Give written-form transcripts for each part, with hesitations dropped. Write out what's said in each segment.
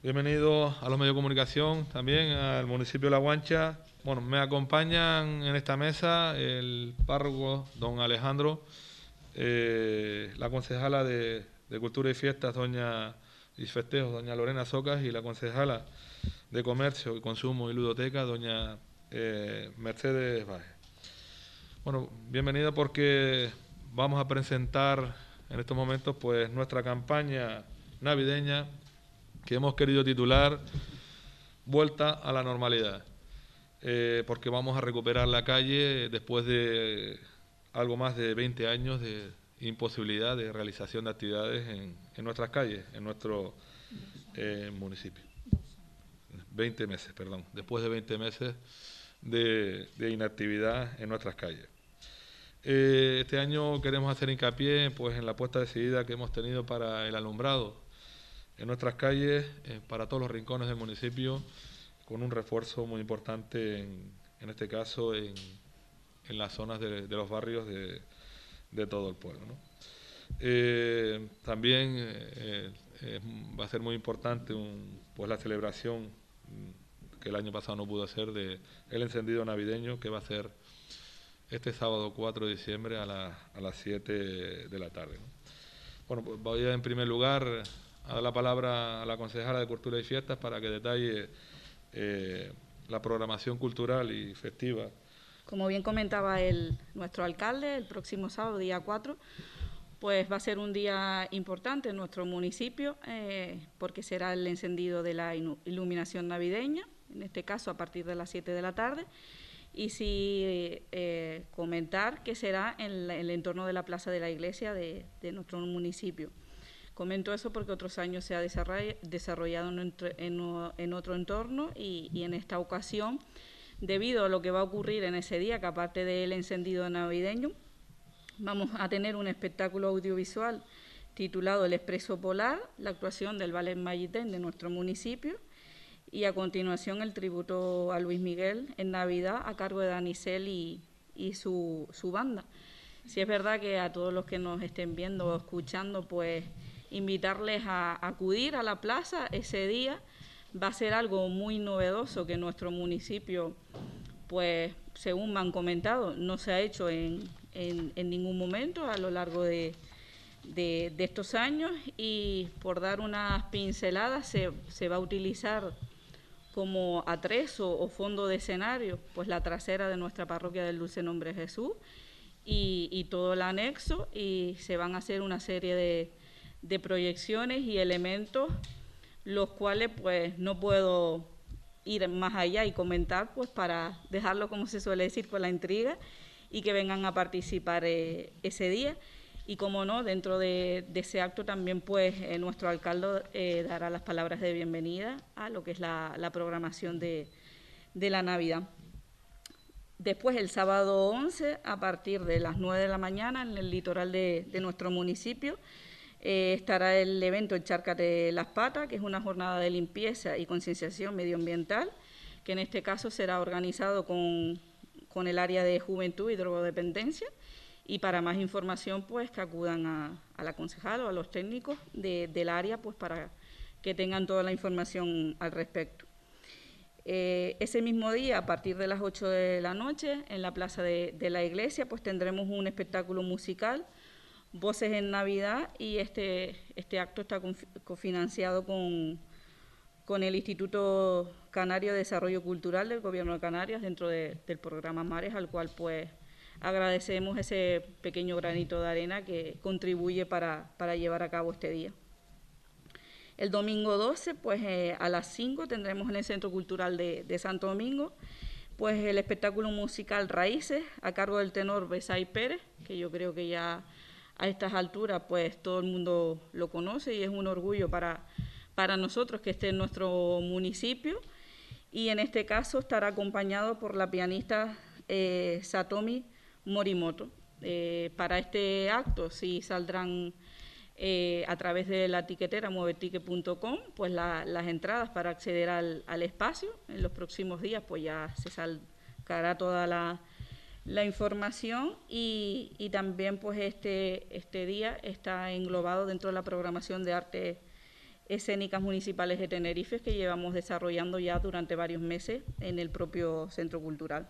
Bienvenidos a los medios de comunicación, también al municipio de La Guancha. Bueno, me acompañan en esta mesa el párroco, don Alejandro, la concejala de Cultura y Fiestas, y Festejos, doña Lorena Socas, y la concejala de Comercio y Consumo y Ludoteca, doña Mercedes Baez. Bueno, bienvenida porque vamos a presentar en estos momentos pues nuestra campaña navideña que hemos querido titular Vuelta a la Normalidad, porque vamos a recuperar la calle después de algo más de 20 años de imposibilidad de realización de actividades en nuestras calles, en nuestro municipio. 20 meses, perdón, después de 20 meses de inactividad en nuestras calles. Este año queremos hacer hincapié pues, en la apuesta decidida que hemos tenido para el alumbrado en nuestras calles, para todos los rincones del municipio, con un refuerzo muy importante, en este caso, en las zonas de los barrios de todo el pueblo, ¿no? También va a ser muy importante pues la celebración que el año pasado no pudo hacer del encendido navideño, que va a ser este sábado 4 de diciembre a las 7 de la tarde, ¿no? Bueno, pues voy a, en primer lugar, a dar la palabra a la concejala de Cultura y Fiestas para que detalle la programación cultural y festiva. Como bien comentaba nuestro alcalde, el próximo sábado, día 4, pues va a ser un día importante en nuestro municipio, porque será el encendido de la iluminación navideña, en este caso a partir de las 7 de la tarde, y sí comentar que será en el entorno de la plaza de la iglesia de nuestro municipio. Comento eso porque otros años se ha desarrollado en otro entorno y en esta ocasión, debido a lo que va a ocurrir en ese día, que aparte del encendido navideño, vamos a tener un espectáculo audiovisual titulado El Expreso Polar, la actuación del Ballet Mayitén de nuestro municipio, y a continuación el tributo a Luis Miguel en Navidad a cargo de Danicel y su banda. Si es verdad que a todos los que nos estén viendo o escuchando, pues invitarles a acudir a la plaza ese día. Va a ser algo muy novedoso que nuestro municipio, pues según me han comentado, no se ha hecho en ningún momento a lo largo de estos años, y por dar unas pinceladas se va a utilizar como atrezo o fondo de escenario pues la trasera de nuestra parroquia del Dulce Nombre de Jesús y todo el anexo, y se van a hacer una serie de proyecciones y elementos, los cuales pues no puedo ir más allá y comentar, pues para dejarlo, como se suele decir, con la intriga, y que vengan a participar ese día. Y como no, dentro de ese acto también pues nuestro alcalde dará las palabras de bienvenida a lo que es la programación de la Navidad. Después, el sábado 11, a partir de las 9 de la mañana, en el litoral de nuestro municipio, estará el evento Enchárcate las Patas, que es una jornada de limpieza y concienciación medioambiental, que en este caso será organizado con el área de Juventud y Drogodependencia. Y para más información, pues que acudan a la concejala o a los técnicos del área, pues para que tengan toda la información al respecto. Ese mismo día, a partir de las 8 de la noche, en la plaza de la iglesia, pues tendremos un espectáculo musical, Voces en Navidad, y este acto está cofinanciado con el Instituto Canario de Desarrollo Cultural del Gobierno de Canarias, dentro del programa Mares, al cual pues agradecemos ese pequeño granito de arena que contribuye para llevar a cabo este día. El domingo 12, pues a las 5 tendremos en el Centro Cultural de Santo Domingo pues el espectáculo musical Raíces, a cargo del tenor Besay Pérez, que yo creo que ya a estas alturas pues todo el mundo lo conoce y es un orgullo para nosotros que esté en nuestro municipio. Y en este caso estará acompañado por la pianista Satomi Morimoto. Para este acto sí saldrán a través de la tiquetera mueveticket.com pues las entradas para acceder al espacio. En los próximos días pues ya se sacará toda la información, y también pues este día está englobado dentro de la programación de arte escénicas municipales de Tenerife que llevamos desarrollando ya durante varios meses en el propio Centro Cultural.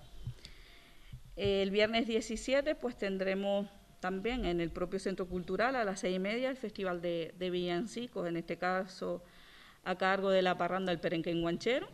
El viernes 17 pues tendremos también en el propio Centro Cultural a las 6:30 el Festival de Villancicos, en este caso a cargo de la parranda El Perenquén Guanchero.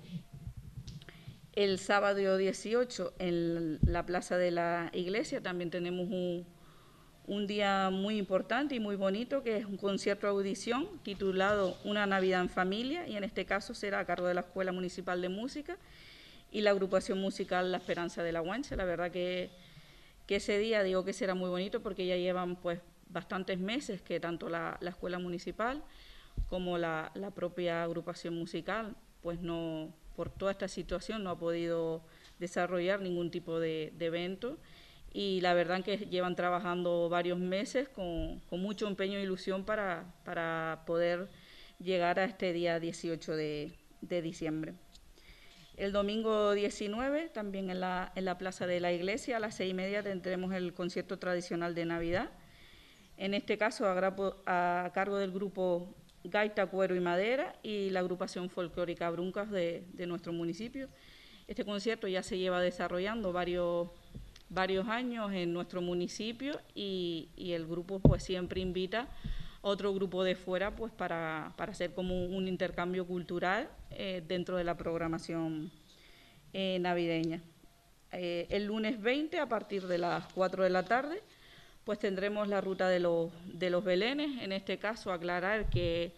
El sábado 18 en la Plaza de la Iglesia también tenemos un día muy importante y muy bonito, que es un concierto de audición titulado Una Navidad en Familia, y en este caso será a cargo de la Escuela Municipal de Música y la agrupación musical La Esperanza de la Guancha. La verdad que ese día digo que será muy bonito porque ya llevan pues bastantes meses que tanto la Escuela Municipal como la propia agrupación musical pues no, por toda esta situación no ha podido desarrollar ningún tipo de evento. Y la verdad que llevan trabajando varios meses con mucho empeño e ilusión para poder llegar a este día 18 de diciembre. El domingo 19, también en la Plaza de la Iglesia, a las 6:30 tendremos el concierto tradicional de Navidad. En este caso a cargo del grupo Gaita, Cuero y Madera y la agrupación folclórica Bruncas de nuestro municipio. Este concierto ya se lleva desarrollando varios años en nuestro municipio y el grupo pues siempre invita a otro grupo de fuera pues para hacer como un intercambio cultural dentro de la programación navideña. El lunes 20 a partir de las 4 de la tarde pues tendremos la ruta de los belenes. En este caso aclarar que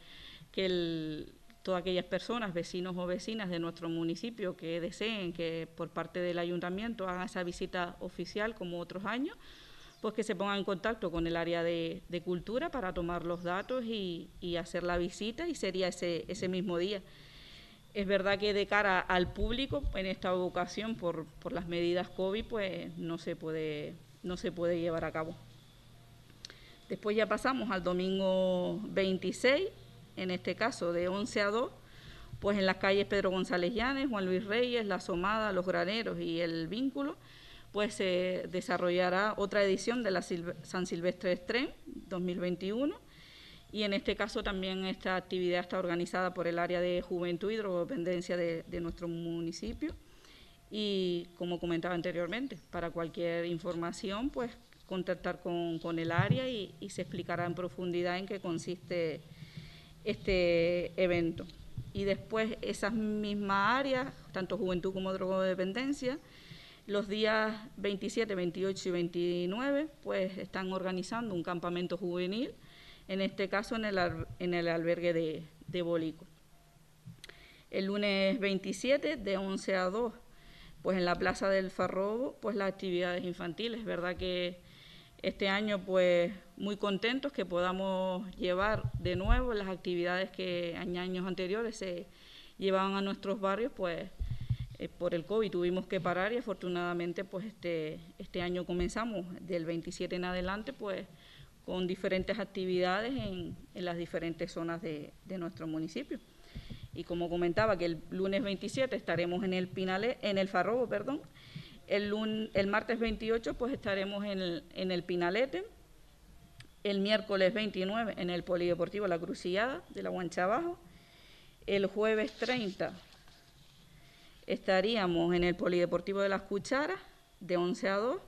todas aquellas personas, vecinos o vecinas de nuestro municipio que deseen que por parte del ayuntamiento hagan esa visita oficial como otros años, pues que se pongan en contacto con el área de cultura para tomar los datos y hacer la visita, y sería ese mismo día. Es verdad que de cara al público en esta ocasión por las medidas COVID pues no se puede llevar a cabo. Después ya pasamos al domingo 26, en este caso de 11 a 2, pues en las calles Pedro González Llanes, Juan Luis Reyes, La Asomada, Los Graneros y El Vínculo, pues se desarrollará otra edición de la San Silvestre Estrén 2021, y en este caso también esta actividad está organizada por el área de Juventud y Drogodependencia de nuestro municipio. Y como comentaba anteriormente, para cualquier información pues contactar con el área y se explicará en profundidad en qué consiste este evento. Y después esas mismas áreas, tanto juventud como drogodependencia, los días 27, 28 y 29 pues están organizando un campamento juvenil, en este caso en el albergue de Bolico. El lunes 27 de 11 a 2 pues en la Plaza del Farrobo pues las actividades infantiles. Verdad que este año pues muy contentos que podamos llevar de nuevo las actividades que en años anteriores se llevaban a nuestros barrios, pues por el COVID tuvimos que parar, y afortunadamente pues este año comenzamos del 27 en adelante pues con diferentes actividades en las diferentes zonas de nuestro municipio. Y como comentaba que el lunes 27 estaremos en el Farrobo, perdón. El martes 28 pues estaremos en el Pinalete. El miércoles 29 en el Polideportivo La Crucillada de la Guancha Abajo. El jueves 30 estaríamos en el Polideportivo de Las Cucharas de 11 a 2.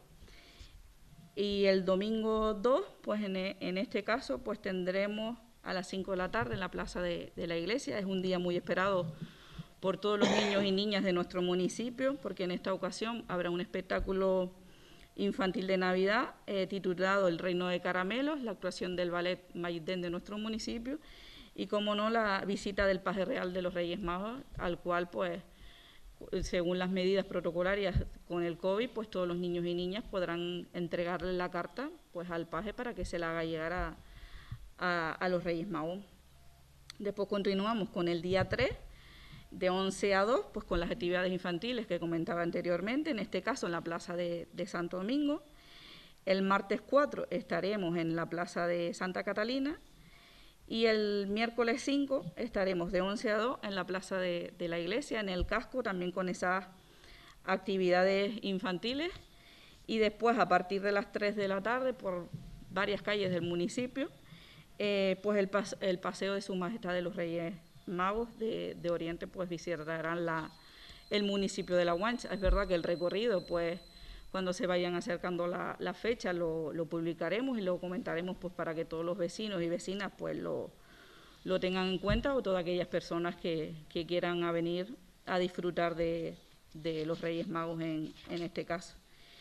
Y el domingo 2, pues en este caso pues tendremos a las 5 de la tarde en la Plaza de la Iglesia. Es un día muy esperado por todos los niños y niñas de nuestro municipio, porque en esta ocasión habrá un espectáculo infantil de Navidad titulado El Reino de Caramelos, la actuación del ballet Mayitén de nuestro municipio y, como no, la visita del paje real de los Reyes Magos, al cual, pues, según las medidas protocolarias con el COVID, pues todos los niños y niñas podrán entregarle la carta pues al paje para que se la haga llegar a los Reyes Magos. Después continuamos con el día 3, de 11 a 2, pues con las actividades infantiles que comentaba anteriormente, en este caso en la Plaza de Santo Domingo. El martes 4 estaremos en la Plaza de Santa Catalina, y el miércoles 5 estaremos de 11 a 2 en la Plaza de la Iglesia, en el casco, también con esas actividades infantiles. Y después, a partir de las 3 de la tarde, por varias calles del municipio, pues el paseo de Su Majestad de los Reyes Magos de Oriente, pues visitarán el municipio de La Guancha. Es verdad que el recorrido, pues cuando se vayan acercando la fecha lo publicaremos y lo comentaremos, pues para que todos los vecinos y vecinas pues lo tengan en cuenta, o todas aquellas personas que quieran venir a disfrutar de los Reyes Magos en este caso.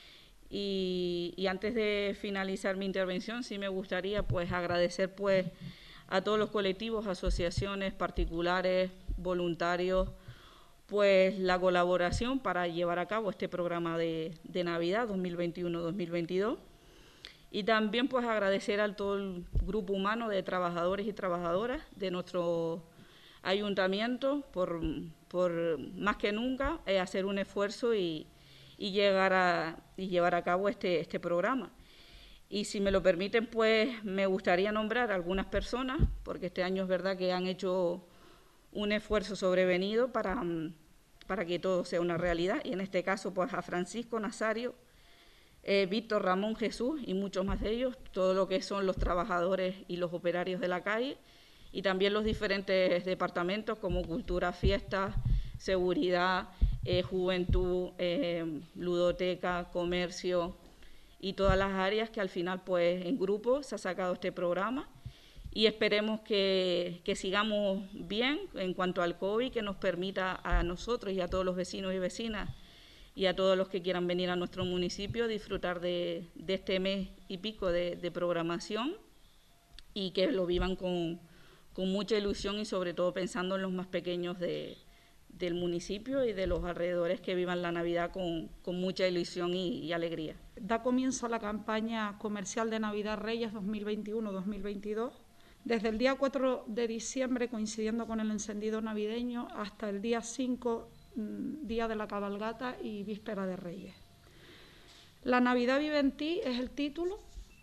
Y antes de finalizar mi intervención, sí me gustaría pues agradecer pues a todos los colectivos, asociaciones, particulares, voluntarios, pues la colaboración para llevar a cabo este programa de Navidad 2021-2022. Y también pues agradecer a todo el grupo humano de trabajadores y trabajadoras de nuestro ayuntamiento por más que nunca hacer un esfuerzo y llevar a cabo este programa. Y si me lo permiten, pues me gustaría nombrar a algunas personas, porque este año es verdad que han hecho un esfuerzo sobrevenido para que todo sea una realidad, y en este caso pues a Francisco Nazario, Víctor Ramón Jesús y muchos más de ellos, todo lo que son los trabajadores y los operarios de la calle, y también los diferentes departamentos como Cultura, Fiestas, Seguridad, Juventud, Ludoteca, Comercio y todas las áreas que al final pues en grupo se ha sacado este programa, y esperemos que sigamos bien en cuanto al COVID, que nos permita a nosotros y a todos los vecinos y vecinas y a todos los que quieran venir a nuestro municipio disfrutar de este mes y pico de programación, y que lo vivan con mucha ilusión, y sobre todo pensando en los más pequeños del municipio y de los alrededores, que vivan la Navidad con mucha ilusión y alegría. Da comienzo la campaña comercial de Navidad Reyes 2021-2022. Desde el día 4 de diciembre, coincidiendo con el encendido navideño, hasta el día 5, día de la cabalgata y víspera de Reyes. La Navidad vive en ti es el título.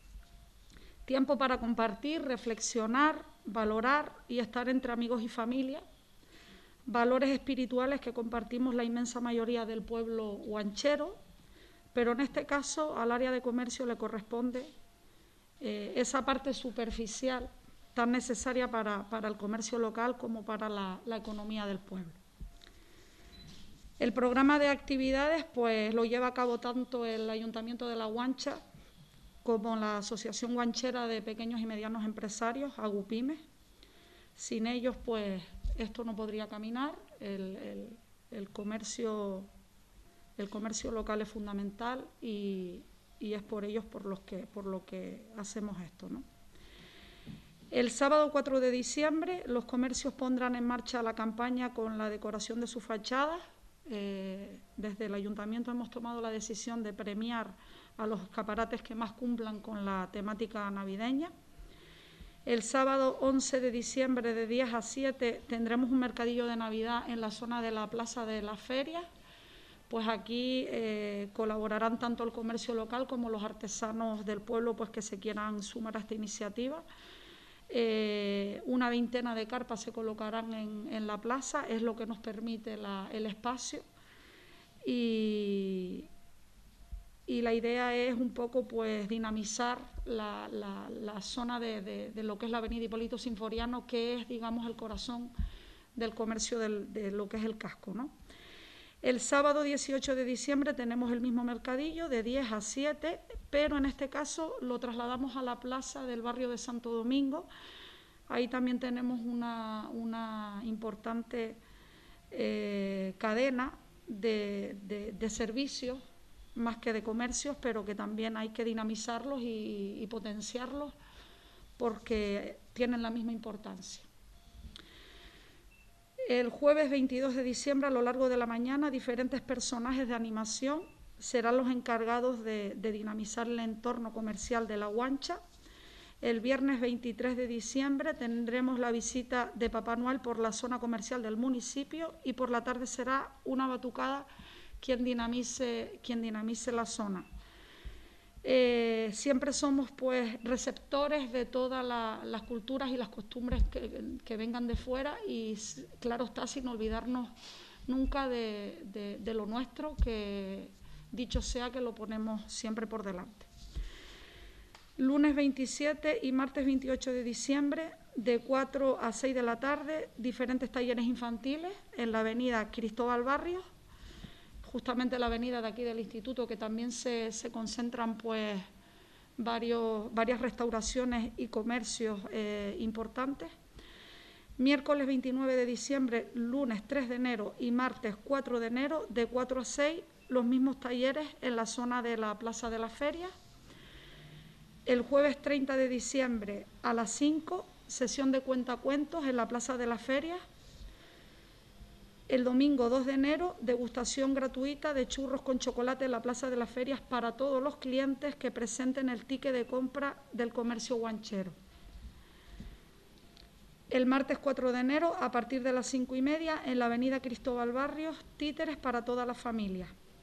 Tiempo para compartir, reflexionar, valorar y estar entre amigos y familia. Valores espirituales que compartimos la inmensa mayoría del pueblo guanchero, pero en este caso al área de comercio le corresponde esa parte superficial tan necesaria para el comercio local como para la economía del pueblo. El programa de actividades pues lo lleva a cabo tanto el Ayuntamiento de La Guancha como la Asociación Guanchera de Pequeños y Medianos Empresarios, AGUPIMES. Sin ellos pues esto no podría caminar. El comercio local es fundamental y es por ellos por lo que hacemos esto, ¿no? El sábado 4 de diciembre los comercios pondrán en marcha la campaña con la decoración de sus fachadas. Desde el Ayuntamiento hemos tomado la decisión de premiar a los escaparates que más cumplan con la temática navideña. El sábado 11 de diciembre de 10 a 7 tendremos un mercadillo de Navidad en la zona de la Plaza de las Ferias. Pues aquí colaborarán tanto el comercio local como los artesanos del pueblo pues que se quieran sumar a esta iniciativa. Una veintena de carpas se colocarán en la plaza, es lo que nos permite el espacio, y la idea es un poco pues dinamizar la zona de lo que es la avenida Hipólito Sinforiano, que es, digamos, el corazón del comercio de lo que es el casco, ¿no? El sábado 18 de diciembre tenemos el mismo mercadillo de 10 a 7, pero en este caso lo trasladamos a la plaza del barrio de Santo Domingo. Ahí también tenemos una importante cadena de servicios, más que de comercios, pero que también hay que dinamizarlos y potenciarlos porque tienen la misma importancia. El jueves 22 de diciembre, a lo largo de la mañana, diferentes personajes de animación serán los encargados de dinamizar el entorno comercial de La Guancha. El viernes 23 de diciembre tendremos la visita de Papá Noel por la zona comercial del municipio, y por la tarde será una batucada quien dinamice la zona. Siempre somos pues receptores de todas las culturas y las costumbres que vengan de fuera, y claro está, sin olvidarnos nunca de lo nuestro, que dicho sea que lo ponemos siempre por delante. Lunes 27 y martes 28 de diciembre, de 4 a 6 de la tarde, diferentes talleres infantiles en la avenida Cristóbal Barrios, justamente la avenida de aquí del instituto, que también se concentran pues varias restauraciones y comercios importantes. Miércoles 29 de diciembre, lunes 3 de enero y martes 4 de enero, de 4 a 6, los mismos talleres en la zona de la Plaza de las Ferias. El jueves 30 de diciembre a las 5, sesión de cuentacuentos en la Plaza de las Ferias. El domingo 2 de enero, degustación gratuita de churros con chocolate en la Plaza de las Ferias para todos los clientes que presenten el ticket de compra del comercio guanchero. El martes 4 de enero, a partir de las 5:30, en la avenida Cristóbal Barrios, títeres para toda la familia.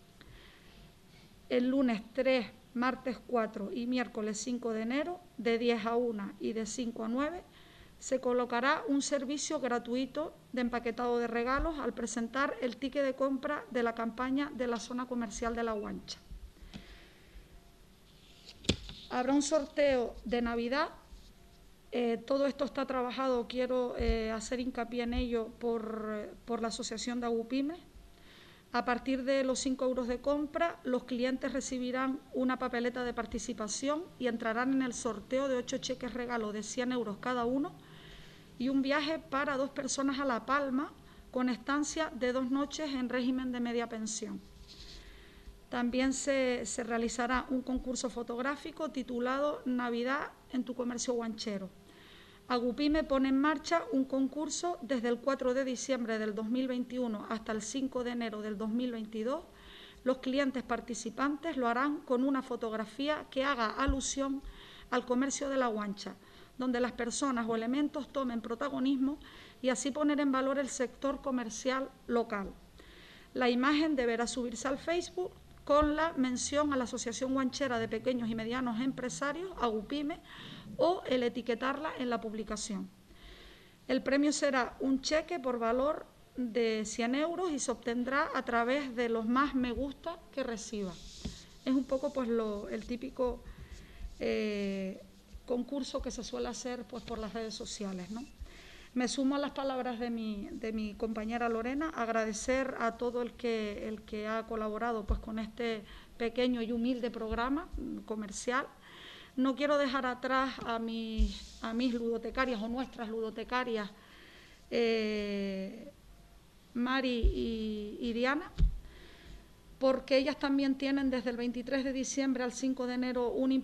El lunes 3, martes 4 y miércoles 5 de enero, de 10 a 1 y de 5 a 9, se colocará un servicio gratuito de empaquetado de regalos al presentar el ticket de compra de la campaña de la zona comercial de La Guancha. Habrá un sorteo de Navidad. Todo esto está trabajado, quiero hacer hincapié en ello, por la Asociación de Agupime. A partir de los 5 euros de compra, los clientes recibirán una papeleta de participación y entrarán en el sorteo de 8 cheques regalo de 100 euros cada uno y un viaje para 2 personas a La Palma con estancia de 2 noches en régimen de media pensión. También se realizará un concurso fotográfico titulado Navidad en tu comercio guanchero. Agupime pone en marcha un concurso desde el 4 de diciembre del 2021 hasta el 5 de enero del 2022. Los clientes participantes lo harán con una fotografía que haga alusión al comercio de La Guancha, donde las personas o elementos tomen protagonismo y así poner en valor el sector comercial local. La imagen deberá subirse al Facebook con la mención a la Asociación Guanchera de Pequeños y Medianos Empresarios, Agupime, o el etiquetarla en la publicación. El premio será un cheque por valor de 100 euros y se obtendrá a través de los más me gusta que reciba. Es un poco pues el típico concurso que se suele hacer pues por las redes sociales, ¿no? Me sumo a las palabras de mi compañera Lorena, agradecer a todo el que ha colaborado pues con este pequeño y humilde programa comercial. No quiero dejar atrás a mis ludotecarias o nuestras ludotecarias, Mari y Diana, porque ellas también tienen desde el 23 de diciembre al 5 de enero un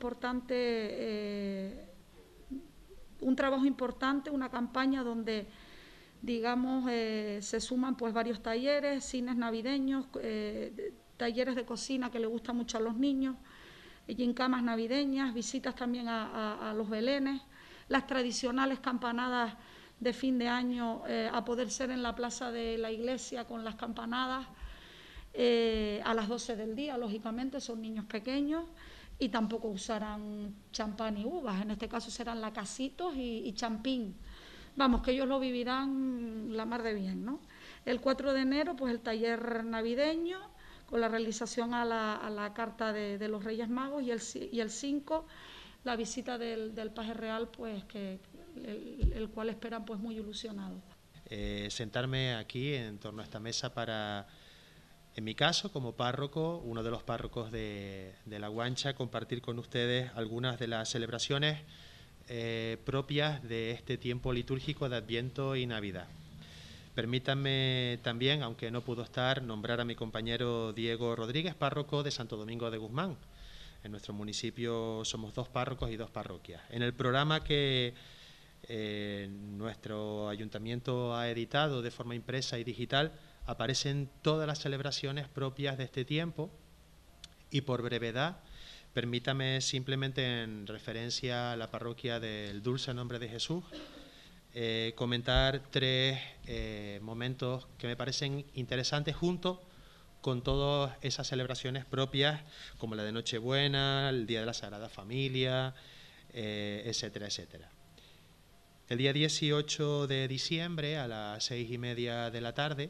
trabajo importante, una campaña donde, digamos, se suman pues varios talleres, cines navideños, talleres de cocina que le gustan mucho a los niños, gincamas navideñas, visitas también a los belenes, las tradicionales campanadas de fin de año, a poder ser en la plaza de la iglesia con las campanadas a las 12 del día, lógicamente, son niños pequeños y tampoco usarán champán y uvas, en este caso serán lacasitos y champín. Vamos, que ellos lo vivirán la mar de bien, ¿no? El 4 de enero, pues el taller navideño, con la realización a la carta de los Reyes Magos, y el 5, la visita del Paje Real, pues el cual esperan pues muy ilusionados. Sentarme aquí en torno a esta mesa para, en mi caso, como párroco, uno de los párrocos de La Guancha, compartir con ustedes algunas de las celebraciones propias de este tiempo litúrgico de Adviento y Navidad. Permítanme también, aunque no pudo estar, nombrar a mi compañero Diego Rodríguez, párroco de Santo Domingo de Guzmán. En nuestro municipio somos 2 párrocos y 2 parroquias. En el programa que nuestro ayuntamiento ha editado de forma impresa y digital, aparecen todas las celebraciones propias de este tiempo y, por brevedad, permítame simplemente, en referencia a la parroquia del Dulce Nombre de Jesús, comentar 3 momentos que me parecen interesantes junto con todas esas celebraciones propias, como la de Nochebuena, el Día de la Sagrada Familia, etcétera, etcétera. El día 18 de diciembre, a las 6:30 de la tarde,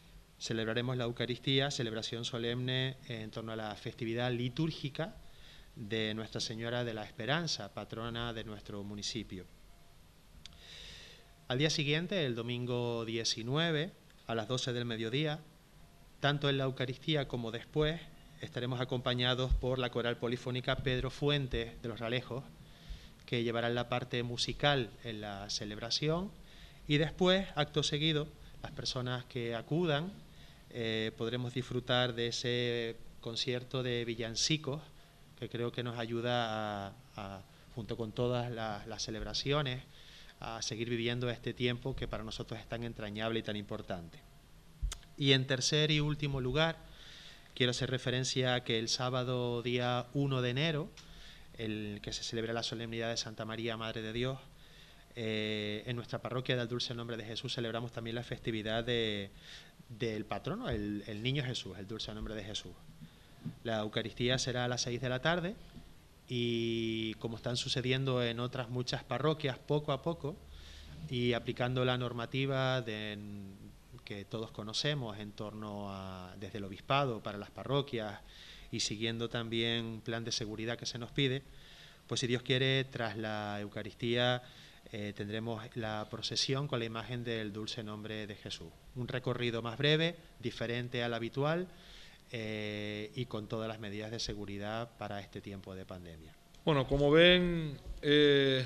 celebraremos la Eucaristía, celebración solemne en torno a la festividad litúrgica de Nuestra Señora de la Esperanza, patrona de nuestro municipio. Al día siguiente, el domingo 19, a las 12 del mediodía, tanto en la Eucaristía como después, estaremos acompañados por la coral polifónica Pedro Fuentes de los Ralejos, que llevarán la parte musical en la celebración, y después, acto seguido, las personas que acudan podremos disfrutar de ese concierto de villancicos que creo que nos ayuda junto con todas las celebraciones, a seguir viviendo este tiempo que para nosotros es tan entrañable y tan importante. Y en tercer y último lugar, quiero hacer referencia a que el sábado día 1 de enero, el que se celebra la solemnidad de Santa María, Madre de Dios, en nuestra parroquia del Dulce Nombre de Jesús celebramos también la festividad del patrono, el Niño Jesús, el Dulce Nombre de Jesús. La Eucaristía será a las 6 de la tarde y, como están sucediendo en otras muchas parroquias, poco a poco, y aplicando la normativa que todos conocemos en torno a, desde el obispado para las parroquias, y siguiendo también un plan de seguridad que se nos pide, pues si Dios quiere, tras la Eucaristía tendremos la procesión con la imagen del Dulce Nombre de Jesús. Un recorrido más breve, diferente al habitual, y con todas las medidas de seguridad para este tiempo de pandemia. Bueno, como ven, es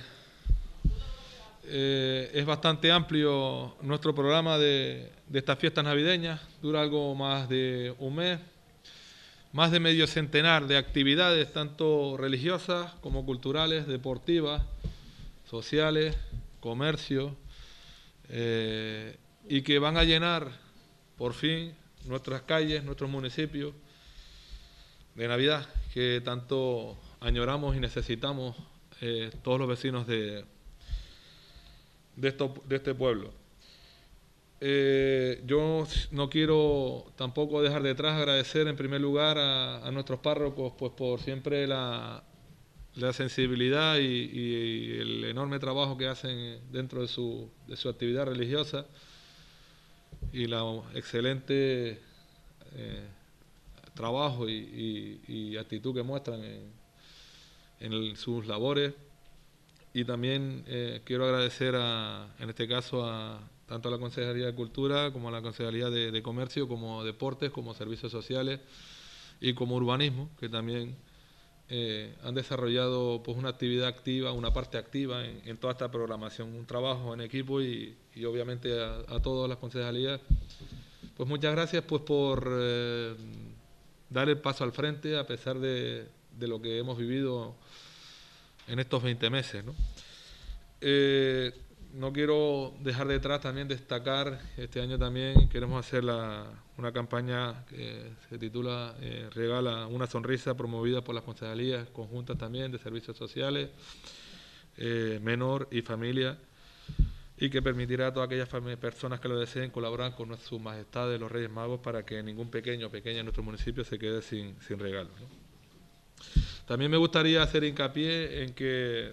bastante amplio nuestro programa de estas fiestas navideñas. Dura algo más de un mes, más de medio centenar de actividades, tanto religiosas como culturales, deportivas, sociales, comercio, y que van a llenar, por fin, nuestras calles, nuestros municipios de Navidad, que tanto añoramos y necesitamos todos los vecinos de este pueblo. Yo no quiero tampoco dejar detrás agradecer en primer lugar a nuestros párrocos, pues por siempre la sensibilidad y el enorme trabajo que hacen dentro de su actividad religiosa, y la excelente trabajo y actitud que muestran en sus labores. Y también quiero agradecer en este caso tanto a la Concejalía de Cultura como a la Concejalía de Comercio, como Deportes, como Servicios Sociales y como Urbanismo, que también han desarrollado pues una actividad activa, una parte activa en toda esta programación, un trabajo en equipo, y obviamente a todas las concejalías, pues muchas gracias pues por dar el paso al frente a pesar de lo que hemos vivido en estos 20 meses, ¿no? No quiero dejar detrás también destacar, este año también queremos hacer una campaña que se titula Regala una sonrisa, promovida por las concejalías conjuntas también de servicios sociales, menor y familia, y que permitirá a todas aquellas personas que lo deseen colaborar con sus majestades los Reyes Magos para que ningún pequeño o pequeña en nuestro municipio se quede sin regalo, ¿no? También me gustaría hacer hincapié en que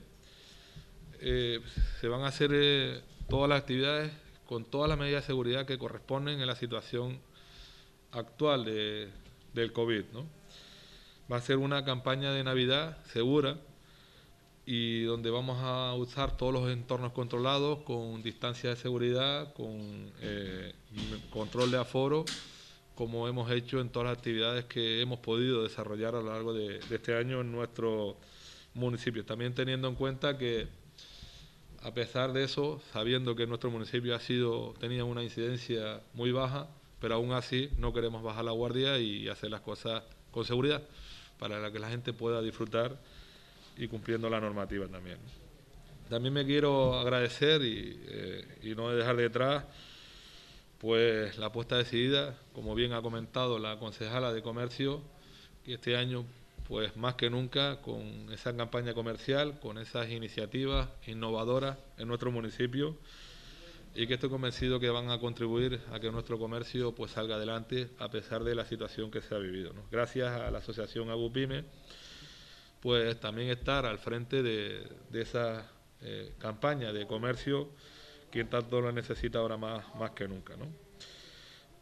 se van a hacer todas las actividades con todas las medidas de seguridad que corresponden en la situación actual del COVID, ¿no? Va a ser una campaña de Navidad segura, y donde vamos a usar todos los entornos controlados, con distancia de seguridad, con control de aforo, como hemos hecho en todas las actividades que hemos podido desarrollar a lo largo de este año en nuestro municipio. También teniendo en cuenta que, a pesar de eso, sabiendo que nuestro municipio tenía una incidencia muy baja, pero aún así no queremos bajar la guardia y hacer las cosas con seguridad, para que la gente pueda disfrutar y cumpliendo la normativa también. También me quiero agradecer y no dejar detrás pues la apuesta decidida, como bien ha comentado la concejala de Comercio, que este año pues más que nunca, con esa campaña comercial, con esas iniciativas innovadoras en nuestro municipio, y que estoy convencido que van a contribuir a que nuestro comercio pues salga adelante a pesar de la situación que se ha vivido, ¿no? Gracias a la asociación Agupime, pues también estar al frente de esa campaña de comercio, quien tanto lo necesita ahora más que nunca, ¿no?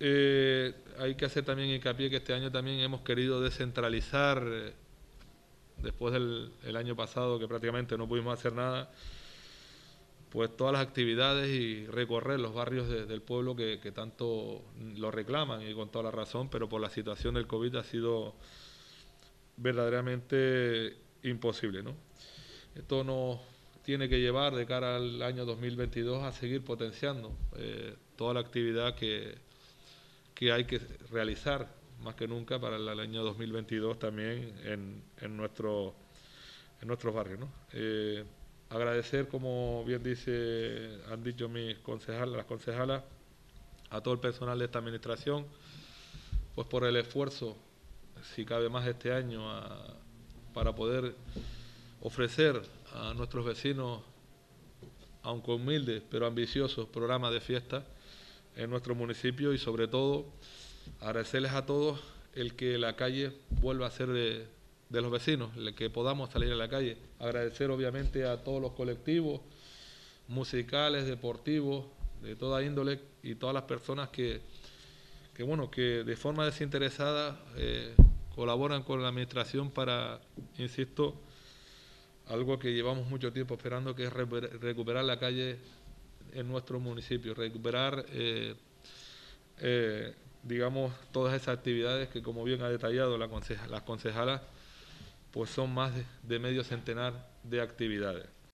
Hay que hacer también hincapié que este año también hemos querido descentralizar después del año pasado que prácticamente no pudimos hacer nada, pues todas las actividades y recorrer los barrios del pueblo que tanto lo reclaman y con toda la razón, pero por la situación del COVID ha sido verdaderamente imposible, ¿no? Esto nos tiene que llevar de cara al año 2022 a seguir potenciando toda la actividad que hay que realizar más que nunca para el año 2022 también en nuestros barrios, ¿no? Agradecer, como bien han dicho mis concejalas, las concejalas, a todo el personal de esta administración, pues por el esfuerzo, si cabe más este año, para poder ofrecer a nuestros vecinos, aunque humildes pero ambiciosos, programas de fiesta en nuestro municipio, y sobre todo agradecerles a todos el que la calle vuelva a ser de los vecinos, el que podamos salir a la calle. Agradecer obviamente a todos los colectivos musicales, deportivos, de toda índole, y todas las personas que de forma desinteresada colaboran con la administración para, insisto, algo que llevamos mucho tiempo esperando, que es recuperar la calle en nuestro municipio, recuperar digamos, todas esas actividades que, como bien ha detallado las concejalas, pues son más de medio centenar de actividades.